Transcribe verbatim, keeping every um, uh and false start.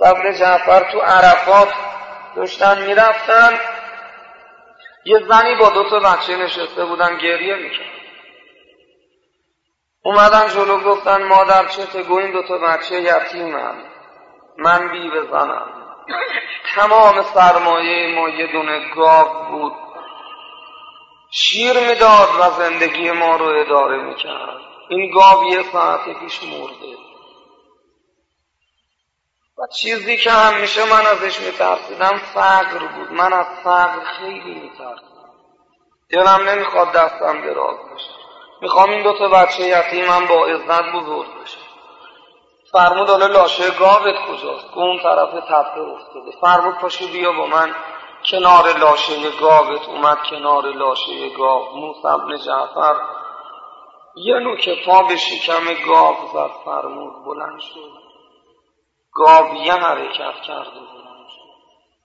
ابن جعفر تو عرفات داشتن میرفتن، یه زنی با دو تا بچه نشسته بودن گریه میکرد. اومدن جلو گفتن مادر چته؟ گو این دو تا بچه یتیمن، من بیوه زنم، تمام سرمایه ما یه دونه گاو بود، شیر میداد و زندگی ما رو اداره میکرد، این گاو یه ساعت پیش مرده. و چیزی که همیشه من ازش میترسیدم فقر بود. من از فقر خیلی میترسیدم، دلم نمیخواد دستم دراز بشه، میخوام این دوتا بچه یتیمم با عزت بزرگ بشه. فرمود حالا لاشه گاوت کجاست؟ که اون طرف تپه افتاده. فرمود پاشو بیا با من کنار لاشه گاوت. اومد کنار لاشه گاو. موسی ابن جعفر یه نوک پا به شکم گاو زد. فرمود بلند شد. گاو یه حرکت کرد و